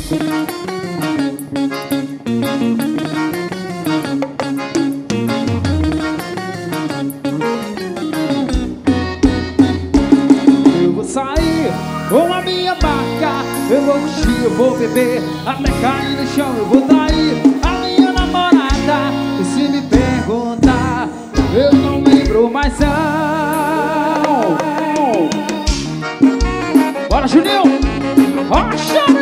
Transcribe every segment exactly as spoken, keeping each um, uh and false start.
Eu vou sair com a minha barca, eu vou curtir, eu vou beber, até cair no chão. Eu vou trair a minha namorada, e se me perguntar, eu não lembro mais não. Bora, Juninho! Ó, chame!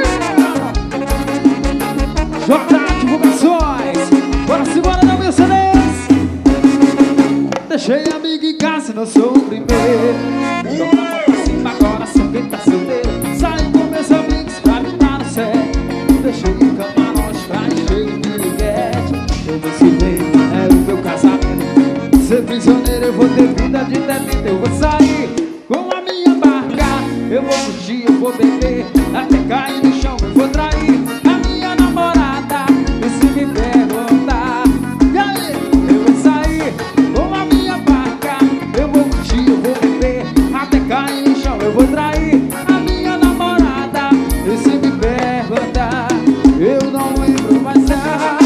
J Divulgações! Bora, simbora, não me cedes! Deixei amigo em casa, não sou o primeiro. Joga a mão pra cima agora, só quem tá solteiro. Saí com meus amigos pra me dar no sério. Deixei o camarote pra encher de piriguete. Eu vou se ver, é o meu casamento. Ser prisioneiro, eu vou ter vida de detento. Eu vou sair com a minha barca, eu vou curtir, eu vou beber, até cair no chão. Eu vou trair a minha namorada, e se me perguntar, e aí? Eu vou sair com a minha barca, eu vou curtir, eu vou beber, até cair no chão. Eu vou trair a minha namorada, e se me perguntar, eu não lembro mais não.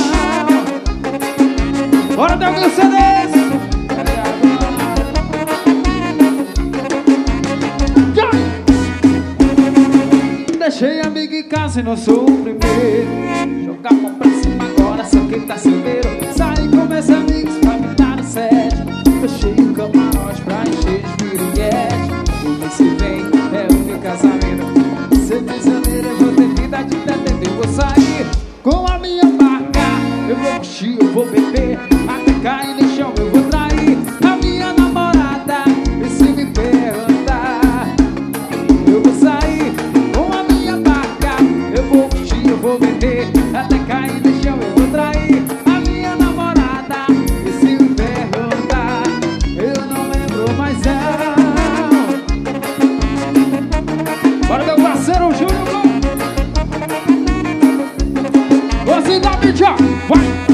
Bora, dar meu C D! Deixei amigo em casa e não sou o primeiro. Joga a mão pra cima agora, só quem tá solteiro. Saí com meus amigos pra me dar no sede. Fechei o camarote pra encher de piriguete. O mês que vem é o meu casamento. Ser prisioneiro, eu vou ter vida de detento. Eu vou sair com a minha barca, eu vou curtir, eu vou beber, até cair no chão. Eu vou trair a minha namorada, e se me perguntar, eu vou sair com a minha barca, eu vou curtir, eu vou beber, até cair no chão. Eu vou trair a minha namorada, e se me perguntar, eu não lembro mais não. Bora, meu parceiro Júnior! Você da mídia, vai!